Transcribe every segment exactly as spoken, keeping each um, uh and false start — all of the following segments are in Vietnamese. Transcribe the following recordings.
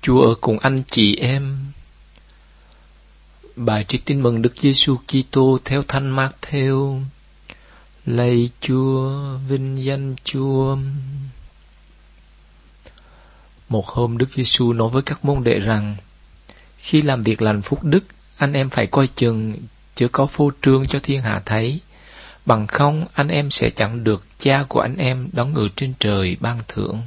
Chúa ở cùng anh chị em. Bài trích tin mừng Đức Giêsu Kitô theo Thánh Mác-thêu. Lạy Chúa, vinh danh Chúa. Một hôm Đức Giêsu nói với các môn đệ rằng: khi làm việc lành phúc đức, anh em phải coi chừng chớ có phô trương cho thiên hạ thấy, bằng không anh em sẽ chẳng được Cha của anh em đón ngự trên trời ban thưởng.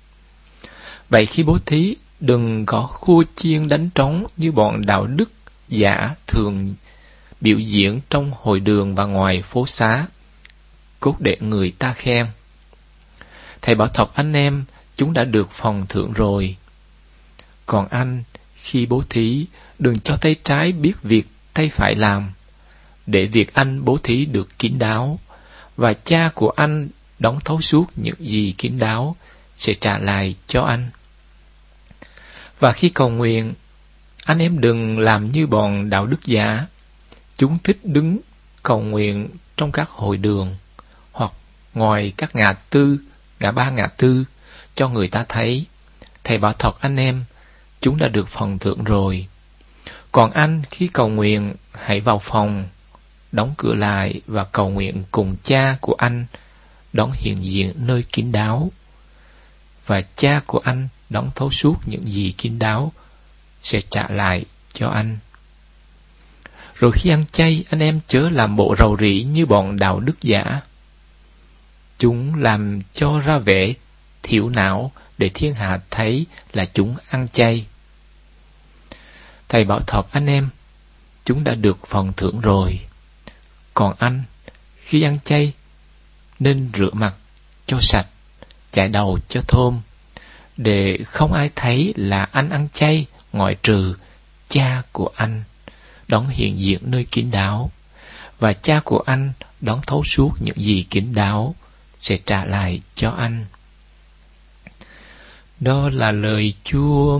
Vậy khi bố thí, đừng có khua chiên đánh trống như bọn đạo đức giả thường biểu diễn trong hội đường và ngoài phố xá, cốt để người ta khen. Thầy bảo thật anh em, chúng đã được phần thưởng rồi. Còn anh, khi bố thí, đừng cho tay trái biết việc tay phải làm, để việc anh bố thí được kín đáo, và Cha của anh đón thấu suốt những gì kín đáo sẽ trả lại cho anh. Và khi cầu nguyện, anh em đừng làm như bọn đạo đức giả. Chúng thích đứng cầu nguyện trong các hội đường hoặc ngoài các ngã tư, ngã ba ngã tư, cho người ta thấy. Thầy bảo thật anh em, chúng đã được phần thưởng rồi. Còn anh, khi cầu nguyện, hãy vào phòng, đóng cửa lại và cầu nguyện cùng Cha của anh đón hiện diện nơi kín đáo. Và Cha của anh đón thấu suốt những gì kín đáo sẽ trả lại cho anh. Rồi khi ăn chay, anh em chớ làm bộ rầu rĩ như bọn đạo đức giả. Chúng làm cho ra vẻ thiểu não để thiên hạ thấy là chúng ăn chay. Thầy bảo thật anh em, chúng đã được phần thưởng rồi. Còn anh, khi ăn chay, nên rửa mặt cho sạch, chải đầu cho thơm, để không ai thấy là anh ăn chay ngoại trừ Cha của anh đón hiện diện nơi kín đáo, và Cha của anh đón thấu suốt những gì kín đáo sẽ trả lại cho anh. Đó là lời Chúa.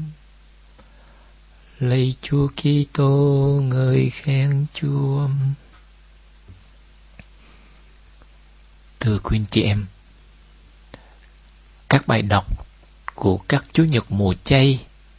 Lạy Chúa Kitô, ngợi khen Chúa. Thưa quý anh chị em, các bài đọc của các Chúa Nhật mùa chay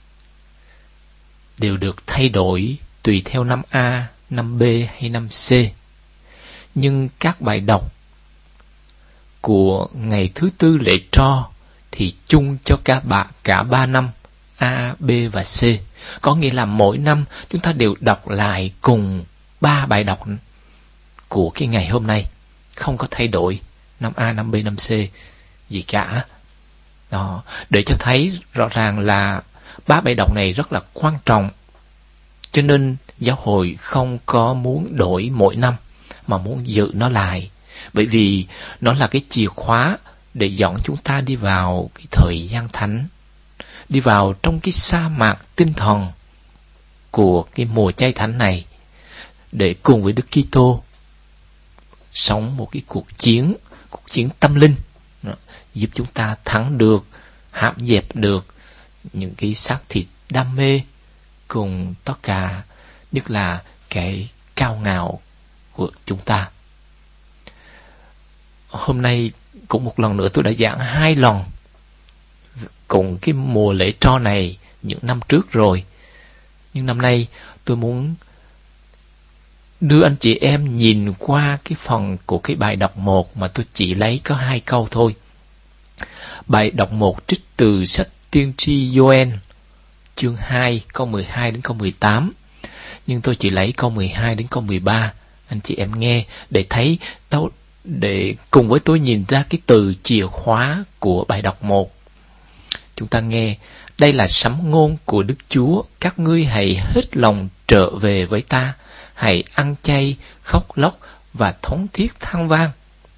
đều được thay đổi tùy theo năm A, năm B hay năm C. Nhưng các bài đọc của ngày thứ tư lễ tro thì chung cho cả ba, cả ba năm A, B và C. Có nghĩa là mỗi năm chúng ta đều đọc lại cùng ba bài đọc của cái ngày hôm nay, không có thay đổi năm A, năm B, năm C gì cả. Đó, để cho thấy rõ ràng là ba bài đọc này rất là quan trọng. Cho nên giáo hội không có muốn đổi mỗi năm, mà muốn giữ nó lại. Bởi vì nó là cái chìa khóa để dẫn chúng ta đi vào cái thời gian thánh, đi vào trong cái sa mạc tinh thần của cái mùa chay thánh này, để cùng với Đức Kitô sống một cái cuộc chiến, cuộc chiến tâm linh, giúp chúng ta thắng được, hãm dẹp được những cái xác thịt đam mê, cùng tất cả, nhất là cái cao ngạo của chúng ta. Hôm nay cũng một lần nữa tôi đã giảng hai lần cùng cái mùa lễ tro này những năm trước rồi. Nhưng năm nay tôi muốn đưa anh chị em nhìn qua cái phần của cái bài đọc một mà tôi chỉ lấy có hai câu thôi. Bài đọc một trích từ sách tiên tri Gioan chương hai câu mười hai đến câu mười tám. Nhưng tôi chỉ lấy câu mười hai đến câu mười ba. Anh chị em nghe để thấy đâu, để cùng với tôi nhìn ra cái từ chìa khóa của bài đọc một. Chúng ta nghe, đây là sấm ngôn của Đức Chúa, các ngươi hãy hết lòng trở về với ta, hãy ăn chay, khóc lóc và thống thiết than vang.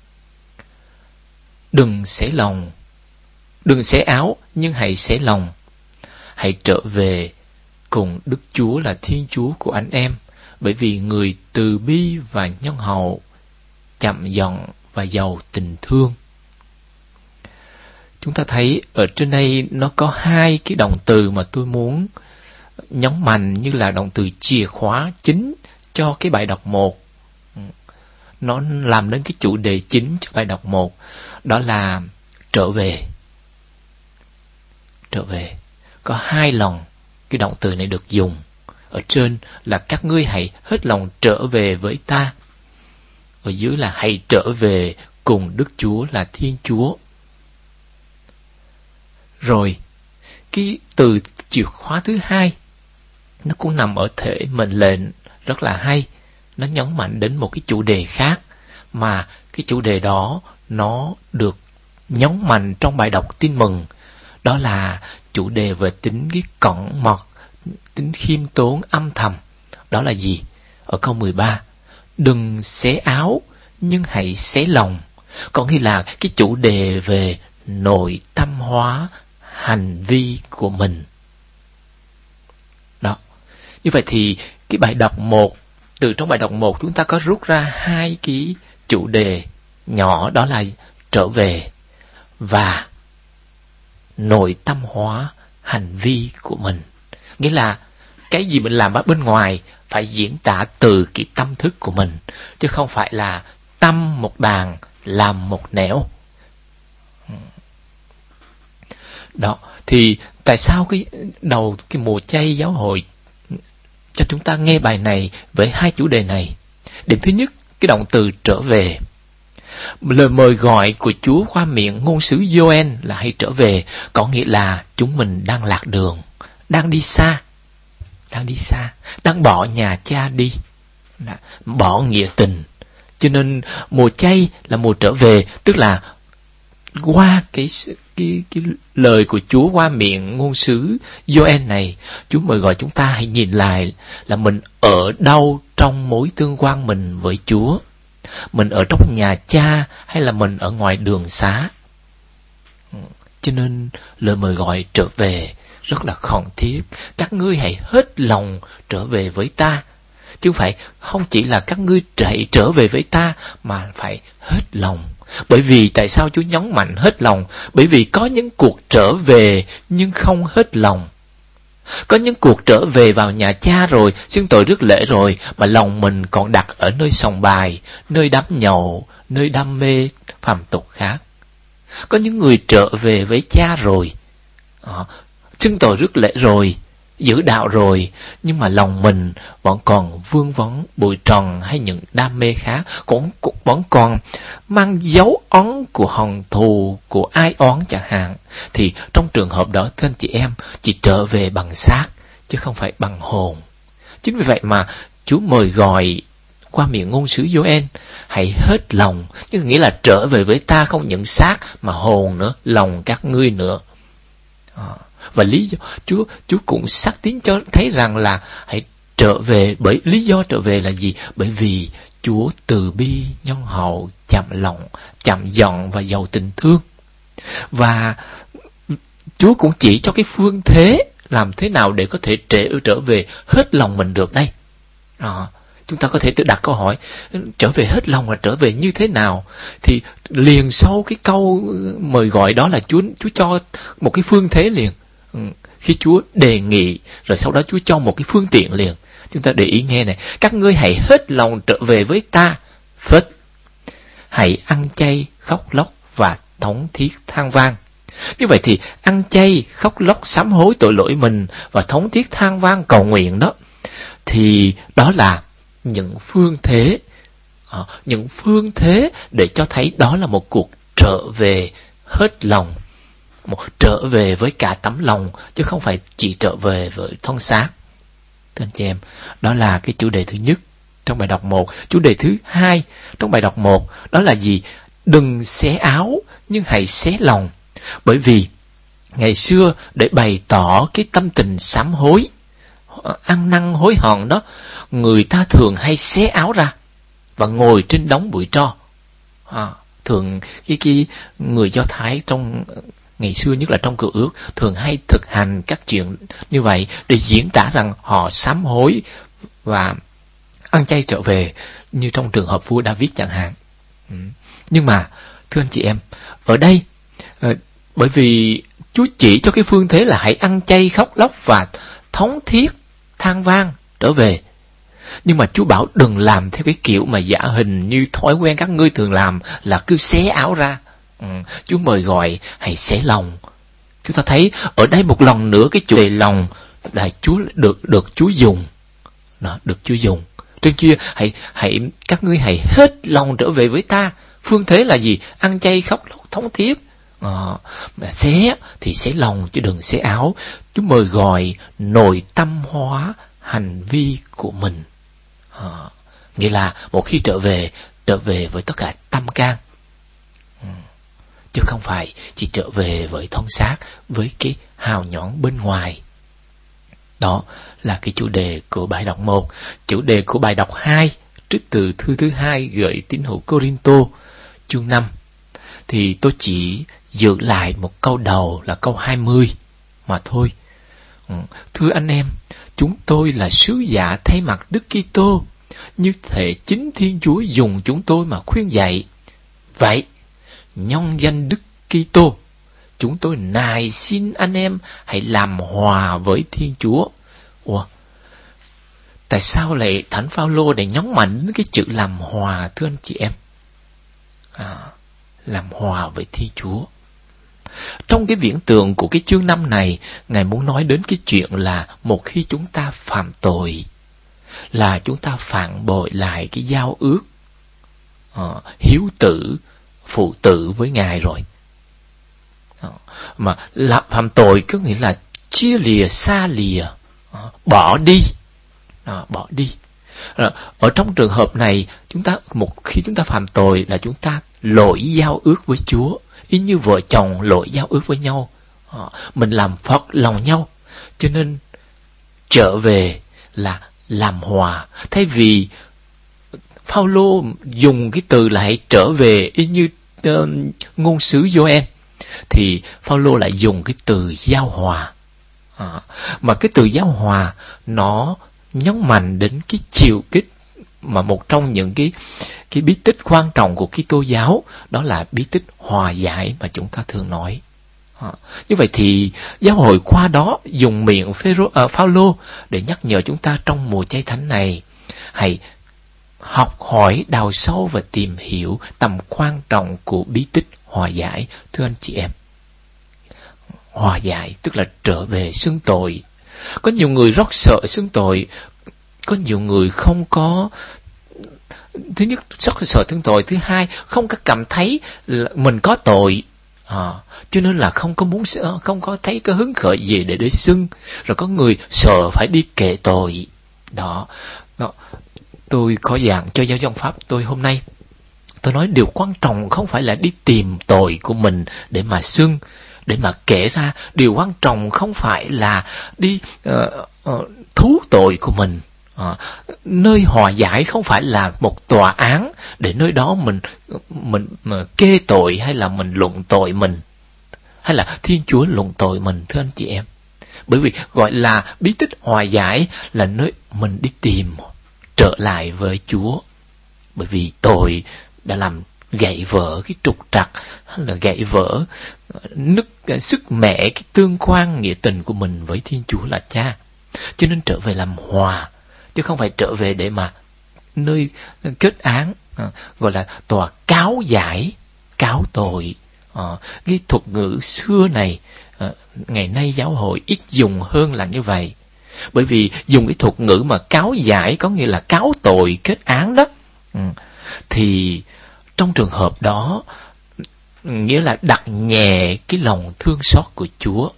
Đừng xé lòng, đừng xé áo, nhưng hãy xé lòng. Hãy trở về cùng Đức Chúa là Thiên Chúa của anh em, bởi vì người từ bi và nhân hậu, chậm giận và giàu tình thương. Chúng ta thấy ở trên đây nó có hai cái động từ mà tôi muốn nhấn mạnh như là động từ chìa khóa chính cho cái bài đọc một. Nó làm nên cái chủ đề chính cho bài đọc một, đó là trở về. Trở về. có hai lần cái động từ này được dùng. Ở trên là các ngươi hãy hết lòng trở về với ta. Ở dưới là hãy trở về cùng Đức Chúa là Thiên Chúa. Rồi, cái từ chìa khóa thứ hai, nó cũng nằm ở thể mệnh lệnh rất là hay. Nó nhấn mạnh đến một cái chủ đề khác, mà cái chủ đề đó nó được nhấn mạnh trong bài đọc tin mừng. Đó là chủ đề về tính cái cẩn mật, tính khiêm tốn âm thầm. Đó là gì? Ở câu mười ba, đừng xé áo nhưng hãy xé lòng. Có nghĩa là cái chủ đề về nội tâm hóa hành vi của mình. Đó. Như vậy thì cái bài đọc một, từ trong bài đọc một chúng ta có rút ra hai cái chủ đề nhỏ, đó là trở về và nội tâm hóa hành vi của mình. Nghĩa là cái gì mình làm ở bên ngoài phải diễn tả từ cái tâm thức của mình, chứ không phải là tâm một đàn làm một nẻo. Đó, thì tại sao cái đầu cái mùa chay giáo hội cho chúng ta nghe bài này với hai chủ đề này? Điểm thứ nhất, cái động từ trở về. Lời mời gọi của Chúa qua miệng ngôn sứ Gioan là hãy trở về, có nghĩa là chúng mình đang lạc đường, đang đi xa, đang đi xa, đang bỏ nhà cha đi, bỏ nghĩa tình. Cho nên mùa chay là mùa trở về, tức là qua cái cái cái lời của Chúa qua miệng ngôn sứ Gioan này, Chúa mời gọi chúng ta hãy nhìn lại là mình ở đâu trong mối tương quan mình với Chúa. Mình ở trong nhà cha hay là mình ở ngoài đường xá. Cho nên lời mời gọi trở về rất là khẩn thiết. Các ngươi hãy hết lòng trở về với ta. Chứ không phải không chỉ là các ngươi chạy trở về với ta, mà phải hết lòng. Bởi vì tại sao Chúa nhấn mạnh hết lòng? Bởi vì có những cuộc trở về nhưng không hết lòng. Có những cuộc trở về vào nhà cha rồi, xưng tội rước lễ rồi, mà lòng mình còn đặt ở nơi sòng bài, nơi đám nhậu, nơi đam mê phàm tục khác. Có những người trở về với cha rồi, à, xưng tội rước lễ rồi, giữ đạo rồi, nhưng mà lòng mình vẫn còn vương vấn bụi trần hay những đam mê khác, cũng, cũng vẫn còn mang dấu ấn của hận thù, của ai oán chẳng hạn. Thì trong trường hợp đó, thưa anh chị em, chỉ trở về bằng xác chứ không phải bằng hồn. Chính vì vậy mà Chúa mời gọi qua miệng ngôn sứ Gioan hãy hết lòng, chứ nghĩa là trở về với ta không những xác mà hồn nữa, lòng các ngươi nữa. À. Và lý do Chúa Chúa cũng xác tín cho thấy rằng là hãy trở về. Bởi lý do trở về là gì? Bởi vì Chúa từ bi, nhân hậu, chậm lòng, chậm giận và giàu tình thương. Và Chúa cũng chỉ cho cái phương thế làm thế nào để có thể trở trở về hết lòng mình được đây. À, chúng ta có thể tự đặt câu hỏi, trở về hết lòng là trở về như thế nào? Thì liền sau cái câu mời gọi đó là Chúa Chúa cho một cái phương thế liền. Ừ, khi Chúa đề nghị, rồi sau đó Chúa cho một cái phương tiện liền. Chúng ta để ý nghe này: các ngươi hãy hết lòng trở về với ta. Phết, hãy ăn chay, khóc lóc và thống thiết than vang. Như vậy thì ăn chay, khóc lóc sám hối tội lỗi mình và thống thiết than vang cầu nguyện đó, thì đó là những phương thế, à, những phương thế để cho thấy đó là một cuộc trở về hết lòng, một trở về với cả tấm lòng, chứ không phải chỉ trở về với thân xác. Thưa anh chị em, đó là cái chủ đề thứ nhất trong bài đọc một. Chủ đề thứ hai trong bài đọc một đó là gì? Đừng xé áo nhưng hãy xé lòng. Bởi vì ngày xưa để bày tỏ cái tâm tình sám hối, ăn năn hối hận đó, người ta thường hay xé áo ra và ngồi trên đống bụi tro. À, thường cái, cái người Do Thái trong ngày xưa, nhất là trong Cựu Ước, thường hay thực hành các chuyện như vậy để diễn tả rằng họ sám hối và ăn chay trở về, như trong trường hợp vua David chẳng hạn. Ừ. Nhưng mà thưa anh chị em, ở đây bởi vì Chúa chỉ cho cái phương thế là hãy ăn chay, khóc lóc và thống thiết than vang trở về. Nhưng mà Chúa bảo đừng làm theo cái kiểu mà giả hình như thói quen các ngươi thường làm, là cứ xé áo ra. Ừ. Chúa mời gọi hãy xé lòng. Chúng ta thấy ở đây một lần nữa cái chủ đề lòng là Chúa được được Chúa dùng, đó, được Chúa dùng. Trên kia hãy hãy các ngươi hãy hết lòng trở về với ta. Phương thế là gì? Ăn chay khóc lóc thống thiết. Ờ, mà xé thì xé lòng chứ đừng xé áo. Chúa mời gọi nội tâm hóa hành vi của mình. Ờ, nghĩa là một khi trở về, trở về với tất cả tâm can, ừ. chứ không phải chỉ trở về với thân xác, với cái hào nhoáng bên ngoài. Đó là cái chủ đề của bài đọc một. Chủ đề của bài đọc hai, trích từ thư thứ hai gửi tín hữu Cô-rin-tô, chương năm. Thì tôi chỉ giữ lại một câu đầu là câu hai mươi mà thôi. Ừ. Thưa anh em, chúng tôi là sứ giả thay mặt Đức Kitô, như thể chính Thiên Chúa dùng chúng tôi mà khuyên dạy. Vậy, nhân danh Đức Kitô, chúng tôi nài xin anh em hãy làm hòa với Thiên Chúa. Ủa, tại sao lại Thánh Phao-lô để nhấn mạnh đến cái chữ làm hòa, thưa anh chị em? À, làm hòa với Thiên Chúa. Trong cái viễn tượng của cái chương năm này, Ngài muốn nói đến cái chuyện là một khi chúng ta phạm tội, là chúng ta phản bội lại cái giao ước uh, hiếu tử, phụ tử với Ngài rồi. Uh, mà là phạm tội có nghĩa là chia lìa, xa lìa, uh, bỏ đi, uh, bỏ đi. Uh, ở trong trường hợp này, chúng ta một khi chúng ta phạm tội là chúng ta lỗi giao ước với Chúa, y như vợ chồng lỗi giao ước với nhau. Uh, mình làm phật lòng nhau, cho nên trở về là làm hòa. Thay vì Phao-lô dùng cái từ là hãy trở về y như uh, ngôn sứ Gioan, thì Phao-lô lại dùng cái từ giao hòa. À, mà cái từ giao hòa nó nhấn mạnh đến cái chiều kích mà một trong những cái cái bí tích quan trọng của Kitô giáo, đó là bí tích hòa giải mà chúng ta thường nói. À, như vậy thì giáo hội qua đó dùng miệng Phêrô, à, Phao-lô để nhắc nhở chúng ta trong mùa chay thánh này hãy học hỏi, đào sâu và tìm hiểu tầm quan trọng của bí tích hòa giải. Thưa anh chị em, hòa giải tức là trở về xưng tội. Có nhiều người rất sợ xưng tội, có nhiều người không có, thứ nhất rất sợ xưng tội, thứ hai không có cảm thấy là mình có tội, à, cho nên là không có muốn, không có thấy cái hứng khởi gì để để xưng. Rồi có người sợ phải đi kệ tội. Đó, đó. Tôi có giảng cho giáo dân Pháp tôi hôm nay, tôi nói điều quan trọng không phải là đi tìm tội của mình để mà xưng, để mà kể ra. Điều quan trọng không phải là đi uh, uh, thú tội của mình. Uh, nơi hòa giải không phải là một tòa án để nơi đó mình mình mà kê tội hay là mình luận tội mình, hay là Thiên Chúa luận tội mình, thưa anh chị em. Bởi vì gọi là bí tích hòa giải là nơi mình đi tìm trở lại với Chúa. Bởi vì tội đã làm gãy vỡ cái trục trặc, hay là gãy vỡ nứt sức mẻ cái tương quan nghĩa tình của mình với Thiên Chúa là Cha. Cho nên trở về làm hòa, chứ không phải trở về để mà nơi kết án, à, gọi là tòa cáo giải, cáo tội. À, cái thuật ngữ xưa này, à, ngày nay giáo hội ít dùng hơn là như vậy. Bởi vì dùng cái thuật ngữ mà cáo giải có nghĩa là cáo tội, kết án đó, ừ, thì trong trường hợp đó nghĩa là đặt nhẹ cái lòng thương xót của Chúa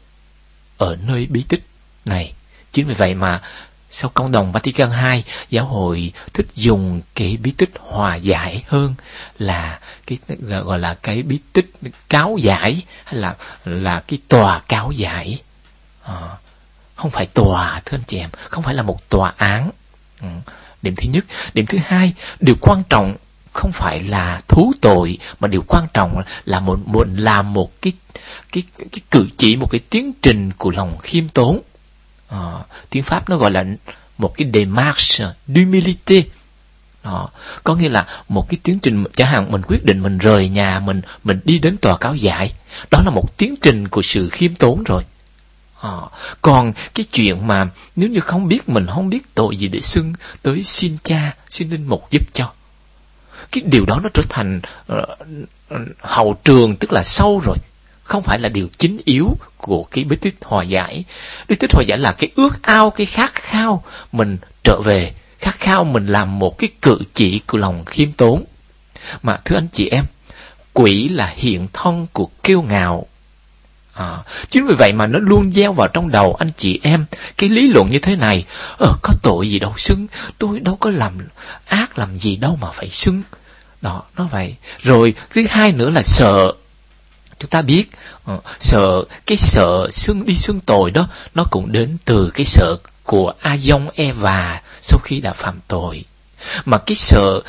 ở nơi bí tích này. Chính vì vậy mà sau Cộng đồng Vatican hai, giáo hội thích dùng cái bí tích hòa giải hơn là cái gọi là cái bí tích cáo giải, hay là là cái tòa cáo giải. À, không phải tòa, thưa anh chị em, không phải là một tòa án. Ừ. Điểm thứ nhất. Điểm thứ hai, điều quan trọng không phải là thú tội, mà điều quan trọng là một, một làm một cái cái cái cử chỉ, một cái tiến trình của lòng khiêm tốn. À, tiếng Pháp nó gọi là một cái démarche d'humilité. Đó, có nghĩa là một cái tiến trình, chẳng hạn mình quyết định mình rời nhà mình mình đi đến tòa cáo giải, đó là một tiến trình của sự khiêm tốn rồi. À, còn cái chuyện mà nếu như không biết, mình không biết tội gì để xưng tới xin Cha, xin Linh Mục giúp cho, cái điều đó nó trở thành uh, hậu trường, tức là sâu rồi, không phải là điều chính yếu của cái bí tích hòa giải. Bí tích hòa giải là cái ước ao, cái khát khao mình trở về, khát khao mình làm một cái cử chỉ của lòng khiêm tốn. Mà thưa anh chị em, quỷ là hiện thân của kiêu ngạo. À, chính vì vậy mà nó luôn gieo vào trong đầu anh chị em cái lý luận như thế này: ờ, có tội gì đâu xưng, tôi đâu có làm ác làm gì đâu mà phải xưng. Đó, nó vậy. Rồi thứ hai nữa là sợ. Chúng ta biết uh, sợ, cái sợ xưng đi xưng tội đó, nó cũng đến từ cái sợ của A-dông Eva sau khi đã phạm tội. Mà cái sợ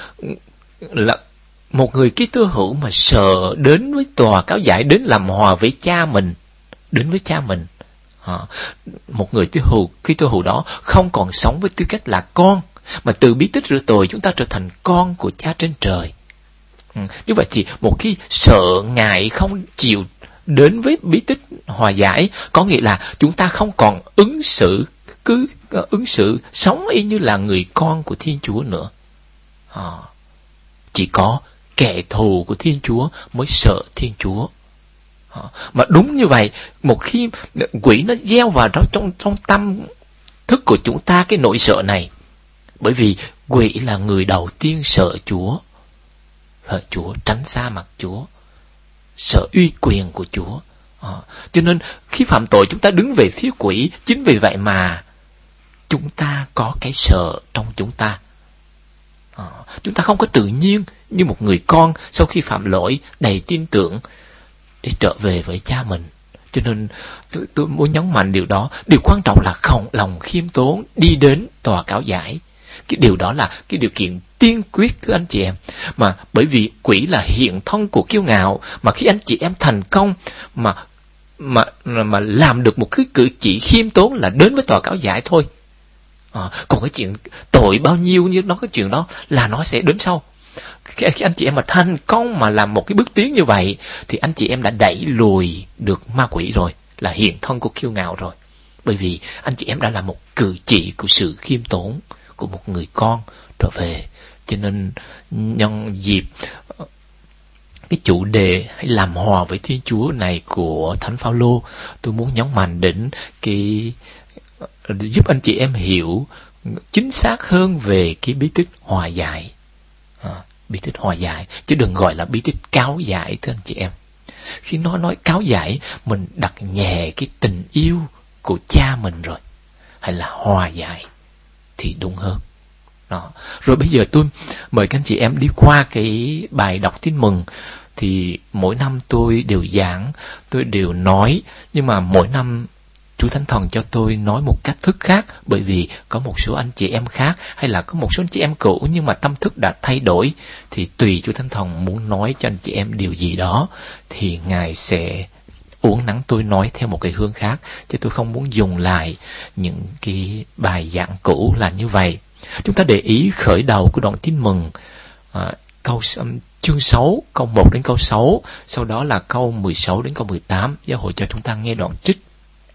là một người Kitô hữu mà sợ đến với tòa cáo giải, đến làm hòa với cha mình, đến với cha mình. À, một người Kitô hữu, Kitô hữu đó không còn sống với tư cách là con, mà từ bí tích rửa tội chúng ta trở thành con của cha trên trời. Ừ, như vậy thì một khi sợ ngại không chịu đến với bí tích hòa giải, có nghĩa là chúng ta không còn ứng xử cứ uh, ứng xử sống y như là người con của Thiên Chúa nữa. À, chỉ có kẻ thù của Thiên Chúa mới sợ Thiên Chúa. À, mà đúng như vậy, một khi quỷ nó gieo vào trong trong trong tâm thức của chúng ta cái nỗi sợ này, bởi vì quỷ là người đầu tiên sợ Chúa. Sợ Chúa, tránh xa mặt Chúa, sợ uy quyền của Chúa. À, cho nên khi phạm tội chúng ta đứng về phía quỷ. Chính vì vậy mà chúng ta có cái sợ trong chúng ta. À, chúng ta không có tự nhiên như một người con sau khi phạm lỗi đầy tin tưởng để trở về với cha mình. Cho nên tôi, tôi muốn nhấn mạnh điều đó. Điều quan trọng là không lòng khiêm tốn đi đến tòa cáo giải. Cái điều đó là cái điều kiện tiên quyết, thưa anh chị em. Mà bởi vì quỷ là hiện thân của kiêu ngạo, mà khi anh chị em thành công mà mà mà làm được một cái cử chỉ khiêm tốn là đến với tòa cáo giải thôi. À, còn cái chuyện tội bao nhiêu như nó, cái chuyện đó là nó sẽ đến sau. Khi, khi anh chị em mà thành công mà làm một cái bước tiến như vậy, thì anh chị em đã đẩy lùi được ma quỷ rồi, là hiện thân của kiêu ngạo rồi. Bởi vì anh chị em đã làm một cử chỉ của sự khiêm tốn của một người con trở về. Cho nên nhân dịp cái chủ đề hãy làm hòa với Thiên Chúa này của Thánh Phaolô, tôi muốn nhấn mạnh đến cái giúp anh chị em hiểu chính xác hơn về cái bí tích hòa giải. À, bí tích hòa giải, chứ đừng gọi là bí tích cáo giải, thưa anh chị em. Khi nó nói cáo giải, mình đặt nhẹ cái tình yêu của cha mình rồi, hay là hòa giải thì đúng hơn. Đó. Rồi bây giờ tôi mời các anh chị em đi qua cái bài đọc tin mừng. Thì mỗi năm tôi đều giảng, tôi đều nói, nhưng mà mỗi năm Chúa Thánh Thần cho tôi nói một cách thức khác, bởi vì có một số anh chị em khác, hay là có một số anh chị em cũ nhưng mà tâm thức đã thay đổi, thì tùy Chúa Thánh Thần muốn nói cho anh chị em điều gì đó, thì Ngài sẽ uốn nắn tôi nói theo một cái hướng khác, chứ tôi không muốn dùng lại những cái bài giảng cũ là như vậy. Chúng ta để ý khởi đầu của đoạn tin mừng, à, câu um, chương sáu, câu một đến câu sáu, sau đó là câu mười sáu đến câu mười tám. Giáo hội cho chúng ta nghe đoạn trích.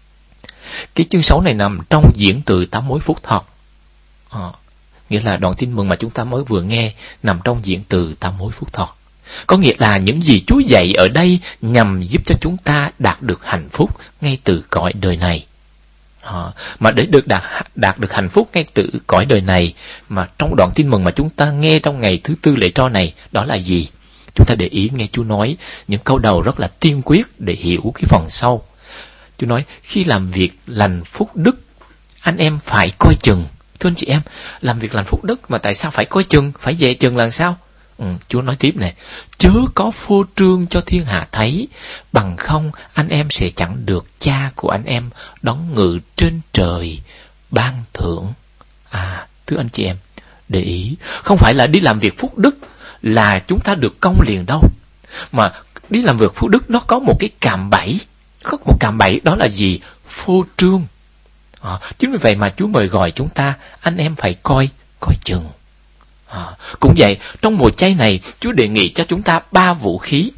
Cái chương sáu này nằm trong diễn từ tám mối phúc thật. À, nghĩa là đoạn tin mừng mà chúng ta mới vừa nghe nằm trong diễn từ tám mối phúc thật. Có nghĩa là những gì Chúa dạy ở đây nhằm giúp cho chúng ta đạt được hạnh phúc ngay từ cõi đời này. À, mà để được đạt, đạt được hạnh phúc ngay từ cõi đời này, mà trong đoạn tin mừng mà chúng ta nghe trong ngày thứ tư lễ tro này, đó là gì? Chúng ta để ý nghe Chúa nói những câu đầu rất là tiên quyết để hiểu cái phần sau. Chúa nói khi làm việc lành phúc đức, anh em phải coi chừng. Thưa anh chị em, làm việc lành phúc đức mà tại sao phải coi chừng, phải dè chừng là sao? Ừ, Chúa nói tiếp này: chớ có phô trương cho thiên hạ thấy, bằng không anh em sẽ chẳng được cha của anh em đón ngự trên trời ban thưởng. À, thưa anh chị em, để ý, không phải là đi làm việc phúc đức là chúng ta được công liền đâu, mà đi làm việc phúc đức nó có một cái cạm bẫy. Có một cạm bẫy, đó là gì? Phô trương. À, chính vì vậy mà Chúa mời gọi chúng ta, anh em phải coi coi chừng. À, cũng vậy, trong mùa chay này, Chúa đề nghị cho chúng ta ba vũ khí.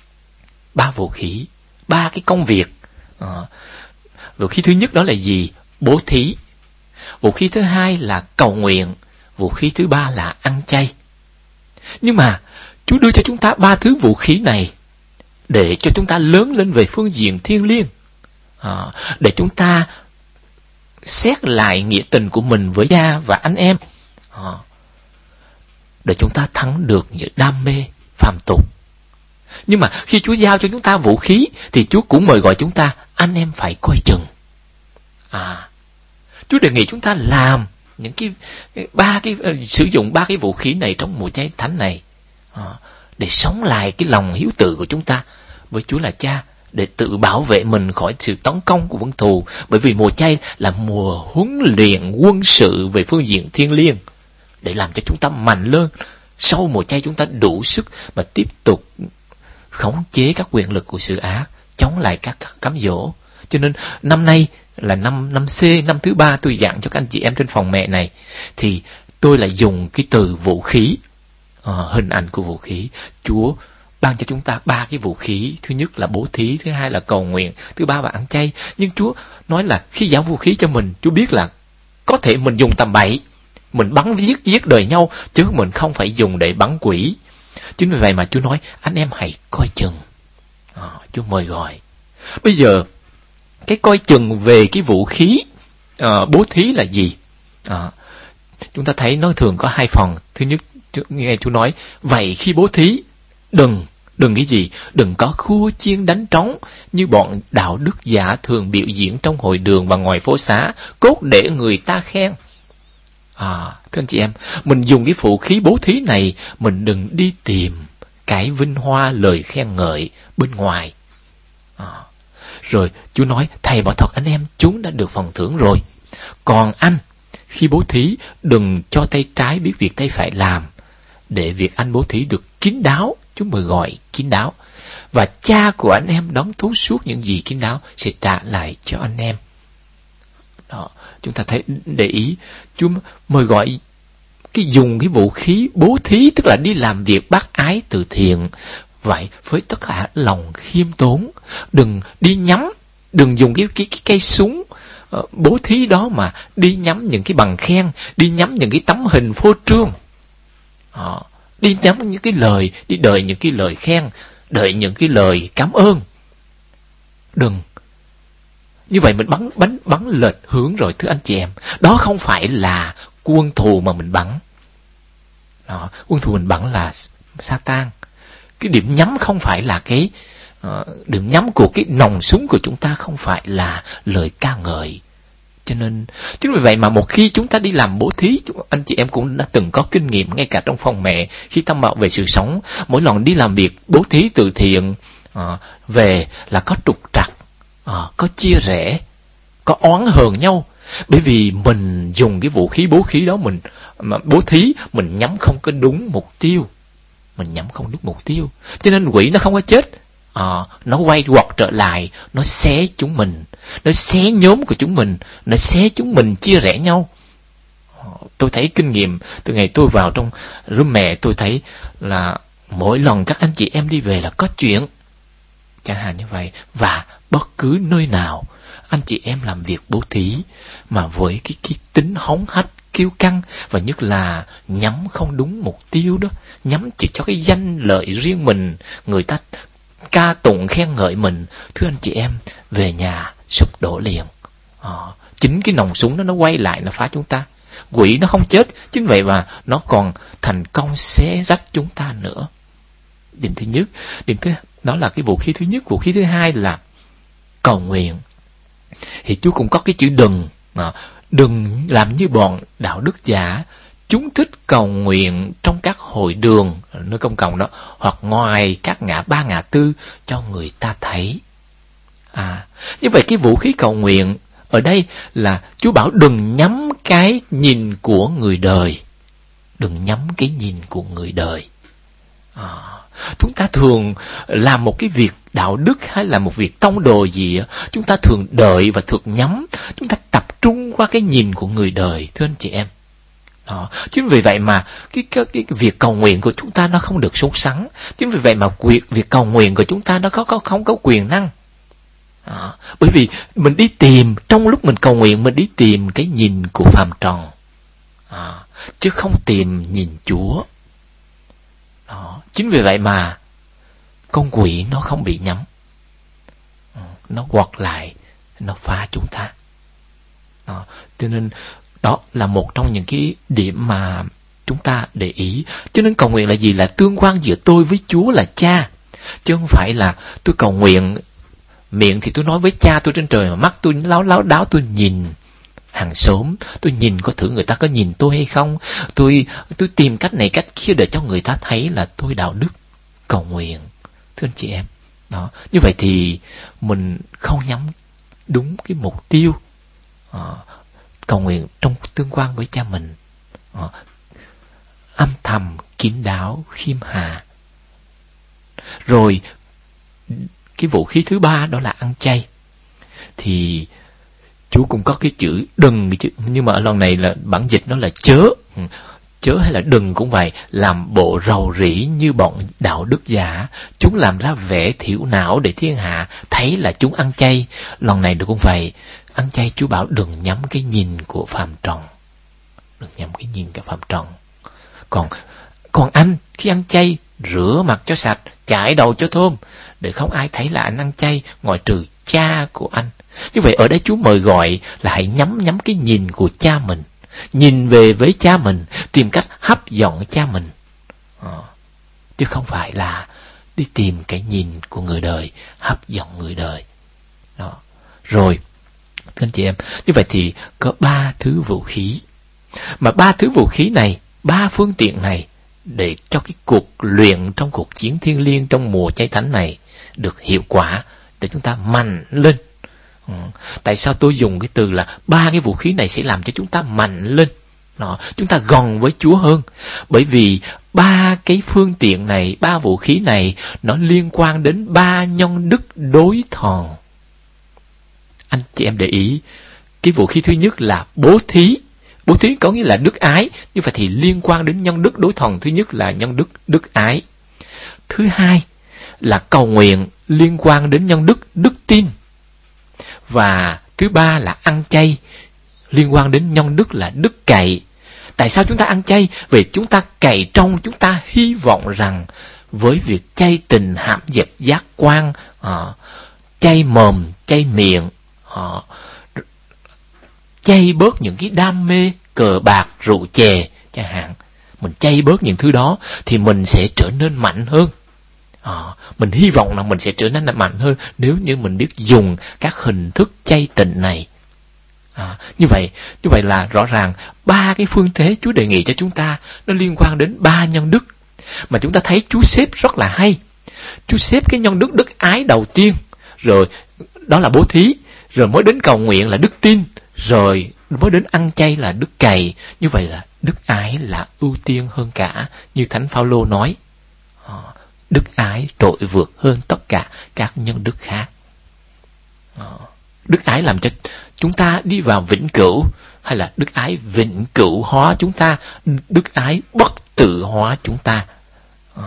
Ba vũ khí, ba cái công việc. À, vũ khí thứ nhất đó là gì? Bố thí. Vũ khí thứ hai là cầu nguyện. Vũ khí thứ ba là ăn chay. Nhưng mà Chúa đưa cho chúng ta ba thứ vũ khí này để cho chúng ta lớn lên về phương diện thiêng liêng, à, để chúng ta xét lại nghĩa tình của mình với cha và anh em, à, để chúng ta thắng được những đam mê phàm tục. Nhưng mà khi Chúa giao cho chúng ta vũ khí thì Chúa cũng mời gọi chúng ta, anh em phải coi chừng. À, Chúa đề nghị chúng ta làm những cái ba cái sử dụng ba cái vũ khí này trong mùa chay thánh này, à, để sống lại cái lòng hiếu tự của chúng ta với Chúa là Cha, để tự bảo vệ mình khỏi sự tấn công của quân thù. Bởi vì mùa chay là mùa huấn luyện quân sự về phương diện thiêng liêng, để làm cho chúng ta mạnh lên. Sau mùa chay chúng ta đủ sức mà tiếp tục khống chế các quyền lực của sự ác, chống lại các cám dỗ. Cho nên năm nay là năm năm C, năm thứ ba tôi giảng cho các anh chị em trên phòng mẹ này, thì tôi lại dùng cái từ vũ khí, à, hình ảnh của vũ khí. Chúa ban cho chúng ta ba cái vũ khí. Thứ nhất là bố thí, thứ hai là cầu nguyện, thứ ba là ăn chay. Nhưng Chúa nói là khi giao vũ khí cho mình, Chúa biết là có thể mình dùng tầm bậy, mình bắn giết giết đời nhau, chứ mình không phải dùng để bắn quỷ. Chính vì vậy mà Chúa nói anh em hãy coi chừng. À, Chúa mời gọi. Bây giờ cái coi chừng về cái vũ khí à, bố thí là gì? À, chúng ta thấy nó thường có hai phần. Thứ nhất, nghe Chúa nói vậy khi bố thí đừng đừng cái gì đừng có khua chiên đánh trống như bọn đạo đức giả thường biểu diễn trong hội đường và ngoài phố xá, cốt để người ta khen. À, thưa anh chị em, mình dùng cái vũ khí bố thí này, mình đừng đi tìm cái vinh hoa lời khen ngợi bên ngoài. À, rồi Chúa nói thầy bảo thật anh em, chúng đã được phần thưởng rồi. Còn anh, khi bố thí đừng cho tay trái biết việc tay phải làm, để việc anh bố thí được kín đáo. Chúa mời gọi kín đáo, và Cha của anh em đón thấu suốt những gì kín đáo sẽ trả lại cho anh em. Đó, chúng ta thấy để ý, Chúa mời gọi cái dùng cái vũ khí bố thí, tức là đi làm việc bác ái từ thiện, vậy với tất cả lòng khiêm tốn. Đừng đi nhắm, đừng dùng cái cái cái cây súng uh, bố thí đó mà đi nhắm những cái bằng khen, đi nhắm những cái tấm hình phô trương, uh, đi nhắm những cái lời, đi đợi những cái lời khen, đợi những cái lời cảm ơn. Đừng như vậy, mình bắn bắn bắn lệch hướng rồi thưa anh chị em. Đó không phải là quân thù mà mình bắn. Đó, quân thù mình bắn là Satan. Cái điểm nhắm không phải là cái uh, điểm nhắm của cái nòng súng của chúng ta không phải là lời ca ngợi. Cho nên chính vì vậy mà một khi chúng ta đi làm bố thí, anh chị em cũng đã từng có kinh nghiệm ngay cả trong phòng mẹ, khi tâm bảo về sự sống, mỗi lần đi làm việc bố thí từ thiện uh, về là có trục trặc, uh, có chia rẽ, có oán hờn nhau. Bởi vì mình dùng cái vũ khí bố khí đó, mình mà bố thí mình nhắm không có đúng mục tiêu, mình nhắm không đúng mục tiêu, cho nên quỷ nó không có chết. À, nó quay quật trở lại, nó xé chúng mình, nó xé nhóm của chúng mình, nó xé chúng mình chia rẽ nhau. À, tôi thấy kinh nghiệm từ ngày tôi vào trong room mẹ, tôi thấy là mỗi lần các anh chị em đi về là có chuyện, chẳng hạn như vậy. Và bất cứ nơi nào anh chị em làm việc bố thí mà với cái, cái tính hống hách, kiêu căng, và nhất là nhắm không đúng mục tiêu đó, nhắm chỉ cho cái danh lợi riêng mình, người ta ca tụng khen ngợi mình, thưa anh chị em, về nhà sụp đổ liền. À, chính cái nòng súng đó nó quay lại, nó phá chúng ta. Quỷ nó không chết, chính vậy mà nó còn thành công xé rách chúng ta nữa. Điểm thứ nhất, điểm thứ đó là cái vũ khí thứ nhất. Vũ khí thứ hai là cầu nguyện. Thì Chúa cũng có cái chữ đừng. À, đừng làm như bọn đạo đức giả, chúng thích cầu nguyện trong các hội đường, nơi công cộng đó, hoặc ngoài các ngã ba ngã tư cho người ta thấy. À, như vậy cái vũ khí cầu nguyện ở đây là Chúa bảo đừng nhắm cái nhìn của người đời, đừng nhắm cái nhìn của người đời. À, chúng ta thường làm một cái việc đạo đức hay là một việc tông đồ gì, chúng ta thường đợi và thường nhắm, chúng ta tập trung qua cái nhìn của người đời, thưa anh chị em. Đó. Chính vì vậy mà cái, cái, cái việc cầu nguyện của chúng ta nó không được sốt sắng. Chính vì vậy mà việc, việc cầu nguyện của chúng ta nó có, có, không có quyền năng. Đó. Bởi vì mình đi tìm, trong lúc mình cầu nguyện, mình đi tìm cái nhìn của phàm trần, đó. Chứ không tìm nhìn Chúa. Đó. Chính vì vậy mà con quỷ nó không bị nhắm. Nó quật lại, nó phá chúng ta. Đó. Cho nên đó là một trong những cái điểm mà chúng ta để ý. Cho nên cầu nguyện là gì? Là tương quan giữa tôi với Chúa là Cha. Chứ không phải là tôi cầu nguyện, miệng thì tôi nói với Cha tôi trên trời, mà mắt tôi láo láo đáo tôi nhìn hàng xóm, tôi nhìn có thử người ta có nhìn tôi hay không, tôi tôi tìm cách này cách kia để cho người ta thấy là tôi đạo đức cầu nguyện. Thưa anh chị em, đó, như vậy thì mình không nhắm đúng cái mục tiêu à, cầu nguyện trong tương quan với Cha mình, à, âm thầm kín đáo khiêm hạ. Rồi cái vũ khí thứ ba đó là ăn chay. Thì Chúa cũng có cái chữ đừng, chữ, nhưng mà ở lần này là bản dịch nó là chớ. Chớ hay là đừng cũng vậy, làm bộ rầu rĩ như bọn đạo đức giả. Chúng làm ra vẻ thiểu não để thiên hạ thấy là chúng ăn chay. Lần này cũng vậy, ăn chay Chúa bảo đừng nhắm cái nhìn của phàm trần. Đừng nhắm cái nhìn của phàm trần. Còn, còn anh khi ăn chay, rửa mặt cho sạch, chải đầu cho thơm, để không ai thấy là anh ăn chay ngoài trừ Cha của anh. Như vậy ở đây Chúa mời gọi là hãy nhắm nhắm cái nhìn của Cha mình, nhìn về với Cha mình, tìm cách hấp dẫn Cha mình, à, chứ không phải là đi tìm cái nhìn của người đời, hấp dẫn người đời. Đó. Rồi, thưa anh chị em, như vậy thì có ba thứ vũ khí. Mà ba thứ vũ khí này, ba phương tiện này, để cho cái cuộc luyện trong cuộc chiến thiêng liêng trong mùa chay thánh này được hiệu quả, để chúng ta mạnh lên. Ừ. Tại sao tôi dùng cái từ là ba cái vũ khí này sẽ làm cho chúng ta mạnh lên, đó, chúng ta gần với Chúa hơn? Bởi vì ba cái phương tiện này, ba vũ khí này, nó liên quan đến ba nhân đức đối thần. Anh chị em để ý, cái vũ khí thứ nhất là bố thí. Bố thí có nghĩa là đức ái, như vậy thì liên quan đến nhân đức đối thần. Thứ nhất là nhân đức đức ái. Thứ hai là cầu nguyện, liên quan đến nhân đức đức tin. Và thứ ba là ăn chay, liên quan đến nhân đức là đức cậy. Tại sao chúng ta ăn chay? Vì chúng ta cậy trong, chúng ta hy vọng rằng với việc chay tình hãm dẹp giác quan, à, chay mồm, chay miệng, à, chay bớt những cái đam mê cờ bạc, rượu chè chẳng hạn, mình chay bớt những thứ đó thì mình sẽ trở nên mạnh hơn. À, mình hy vọng là mình sẽ trở nên mạnh hơn nếu như mình biết dùng các hình thức chay tịnh này. À, như vậy, như vậy là rõ ràng ba cái phương thế Chúa đề nghị cho chúng ta nó liên quan đến ba nhân đức mà chúng ta thấy Chúa xếp rất là hay. Chúa xếp cái nhân đức đức ái đầu tiên, rồi đó là bố thí, rồi mới đến cầu nguyện là đức tin, rồi mới đến ăn chay là đức cày. Như vậy là đức ái là ưu tiên hơn cả, như Thánh Phaolô nói. À, đức ái trội vượt hơn tất cả các nhân đức khác. À, đức ái làm cho chúng ta đi vào vĩnh cửu, hay là đức ái vĩnh cửu hóa chúng ta, đức ái bất tử hóa chúng ta. À,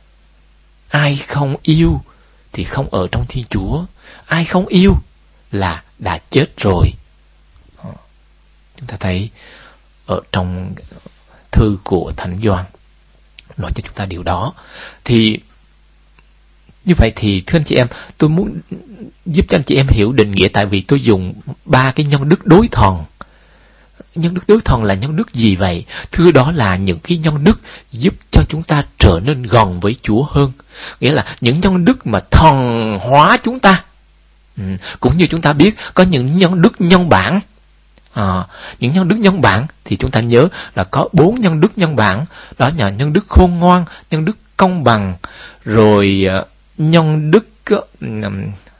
ai không yêu thì không ở trong Thiên Chúa. Ai không yêu là đã chết rồi. À, chúng ta thấy ở trong thư của Thánh Gioan nói cho chúng ta điều đó. Thì như vậy thì thưa anh chị em, tôi muốn giúp cho anh chị em hiểu định nghĩa, tại vì tôi dùng ba cái nhân đức đối thần. Nhân đức đối thần là nhân đức gì vậy? Thưa, đó là những cái nhân đức giúp cho chúng ta trở nên gần với Chúa hơn. Nghĩa là những nhân đức mà thần hóa chúng ta. Ừ, cũng như chúng ta biết có những nhân đức nhân bản. À, những nhân đức nhân bản thì chúng ta nhớ là có bốn nhân đức nhân bản. Đó là nhân đức khôn ngoan, nhân đức công bằng, rồi uh, nhân đức uh,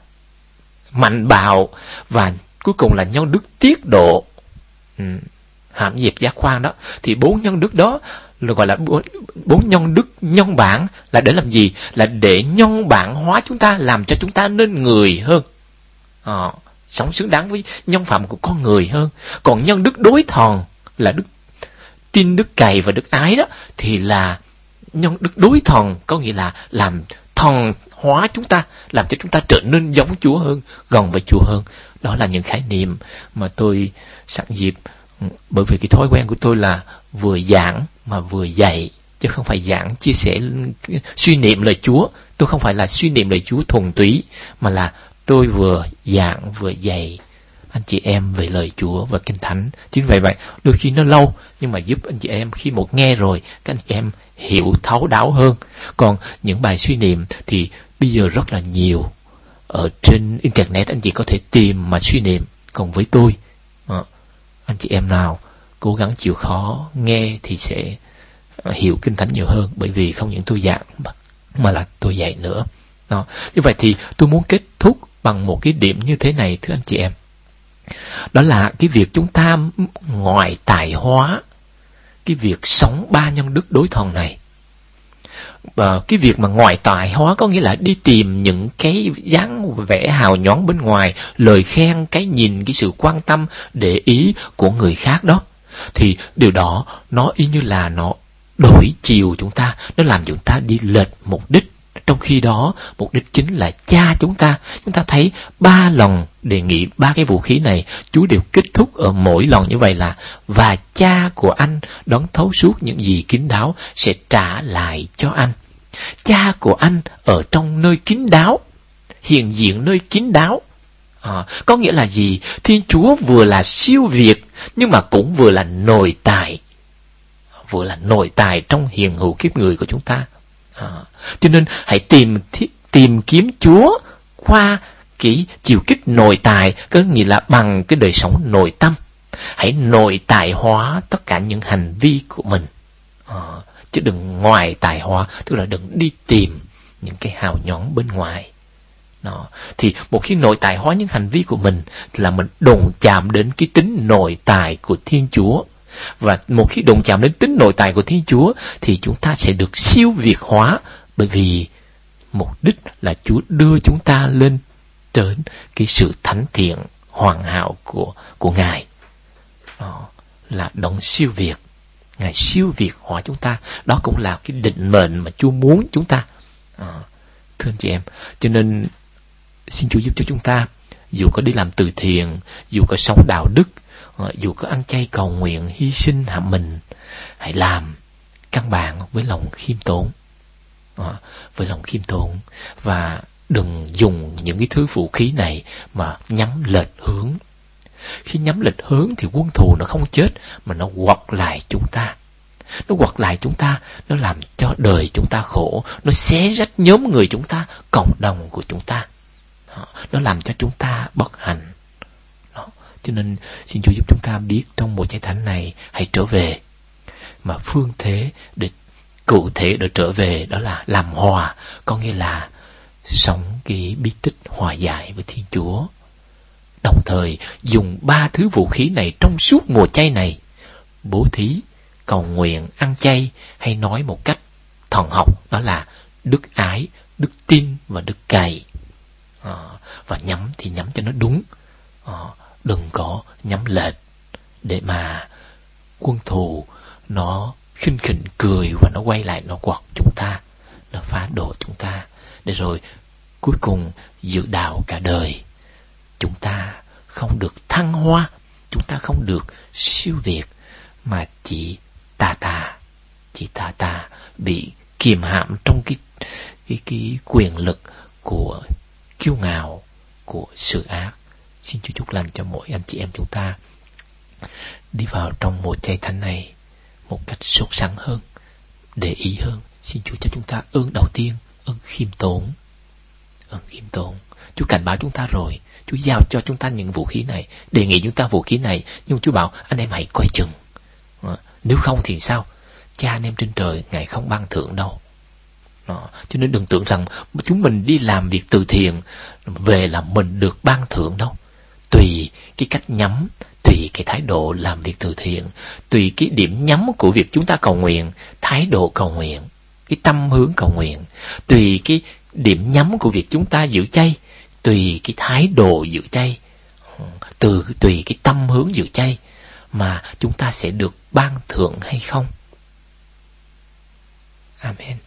mạnh bạo, và cuối cùng là nhân đức tiết độ, um, hãm dẹp giác quan đó. Thì bốn nhân đức đó là gọi là bốn, bốn nhân đức nhân bản, là để làm gì? Là để nhân bản hóa chúng ta, làm cho chúng ta nên người hơn, à, sống xứng đáng với nhân phẩm của con người hơn. Còn nhân đức đối thần là đức tin, đức cày và đức ái đó, thì là nhân đức đối thần, có nghĩa là làm thần hóa chúng ta, làm cho chúng ta trở nên giống Chúa hơn, gần với Chúa hơn. Đó là những khái niệm mà tôi sẵn dịp, bởi vì cái thói quen của tôi là vừa giảng mà vừa dạy, chứ không phải giảng chia sẻ suy niệm lời Chúa, Tôi không phải là suy niệm lời Chúa thuần túy, mà là tôi vừa giảng vừa dạy anh chị em về lời Chúa và Kinh Thánh. Chính vì vậy, đôi khi nó lâu, nhưng mà giúp anh chị em khi một nghe rồi, các anh chị em hiểu thấu đáo hơn. Còn những bài suy niệm thì bây giờ rất là nhiều. Ở trên Internet anh chị có thể tìm mà suy niệm. Còn với tôi, à, anh chị em nào cố gắng chịu khó nghe thì sẽ hiểu Kinh Thánh nhiều hơn. Bởi vì không những tôi giảng mà là tôi dạy nữa. Đó. Như vậy thì tôi muốn kết thúc bằng một cái điểm như thế này, thưa anh chị em. Đó là cái việc chúng ta ngoại tài hóa cái việc sống ba nhân đức đối thuần này. Và cái việc mà ngoại tài hóa có nghĩa là đi tìm những cái dáng vẻ hào nhoáng bên ngoài, lời khen, cái nhìn, cái sự quan tâm, để ý của người khác đó. Thì điều đó nó y như là nó đổi chiều chúng ta, nó làm chúng ta đi lệch mục đích. Trong khi đó, mục đích chính là Cha chúng ta. Chúng ta thấy ba lần đề nghị ba cái vũ khí này, Chúa đều kết thúc ở mỗi lần như vậy là và Cha của anh đón thấu suốt những gì kín đáo sẽ trả lại cho anh. Cha của anh ở trong nơi kín đáo, hiện diện nơi kín đáo. À, có nghĩa là gì? Thiên Chúa vừa là siêu việt, nhưng mà cũng vừa là nội tại. Vừa là nội tại trong hiện hữu kiếp người của chúng ta. À, cho nên hãy tìm tìm kiếm Chúa qua cái chiều kích nội tại, có nghĩa là bằng cái đời sống nội tâm. Hãy nội tại hóa tất cả những hành vi của mình, à, chứ đừng ngoài tài hóa, tức là đừng đi tìm những cái hào nhoáng bên ngoài. Đó. Thì một khi nội tại hóa những hành vi của mình là mình đụng chạm đến cái tính nội tại của Thiên Chúa. Và một khi đụng chạm đến tính nội tại của Thiên Chúa thì chúng ta sẽ được siêu việt hóa, bởi vì mục đích là Chúa đưa chúng ta lên đến cái sự thánh thiện hoàn hảo của, của Ngài. Đó là đấng siêu việt. Ngài siêu việt hóa chúng ta. Đó cũng là cái định mệnh mà Chúa muốn chúng ta. À, thưa anh chị em, cho nên xin Chúa giúp cho chúng ta, dù có đi làm từ thiện, dù có sống đạo đức, dù có ăn chay cầu nguyện, hy sinh hạ mình, hãy làm căn bản với lòng khiêm tốn, à, với lòng khiêm tốn, và đừng dùng những cái thứ vũ khí này mà nhắm lệch hướng. Khi nhắm lệch hướng thì quân thù nó không chết, mà nó quật lại chúng ta. Nó quật lại chúng ta, nó làm cho đời chúng ta khổ, nó xé rách nhóm người chúng ta, cộng đồng của chúng ta. Nó làm cho chúng ta bất hạnh. Đó. Cho nên xin Chúa giúp chúng ta biết trong mùa chay thánh này hãy trở về. Mà phương thế để cụ thể để trở về đó là làm hòa, có nghĩa là sống cái bí tích hòa giải với Thiên Chúa. Đồng thời dùng ba thứ vũ khí này trong suốt mùa chay này: bố thí, cầu nguyện, ăn chay, hay nói một cách thần học đó là đức ái, đức tin và đức cậy. À, và nhắm thì nhắm cho nó đúng, à, đừng có nhắm lệch để mà quân thù nó khinh khỉnh cười và nó quay lại nó quật chúng ta, nó phá đổ chúng ta, để rồi cuối cùng dự đạo cả đời chúng ta không được thăng hoa, chúng ta không được siêu việt, mà chỉ tà tà, chỉ tà tà bị kiềm hãm trong cái cái cái quyền lực của kiêu ngạo, của sự ác. Xin Chúa chúc lành cho mỗi anh chị em chúng ta đi vào trong mùa chay thánh này một cách sốt sắng hơn, để ý hơn. Xin Chúa cho chúng ta ơn đầu tiên, ơn khiêm tốn, ơn khiêm tốn. Chúa cảnh báo chúng ta rồi, Chúa giao cho chúng ta những vũ khí này, đề nghị chúng ta vũ khí này, nhưng Chúa bảo anh em hãy coi chừng. À, nếu không thì sao? Cha anh em trên trời Ngài không ban thưởng đâu. Đó. Cho nên đừng tưởng rằng chúng mình đi làm việc từ thiện về là mình được ban thưởng đâu. Tùy cái cách nhắm, tùy cái thái độ làm việc từ thiện, tùy cái điểm nhắm của việc chúng ta cầu nguyện, thái độ cầu nguyện, cái tâm hướng cầu nguyện, tùy cái điểm nhắm của việc chúng ta giữ chay, tùy cái thái độ giữ chay, từ tùy cái tâm hướng giữ chay mà chúng ta sẽ được ban thưởng hay không. Amen.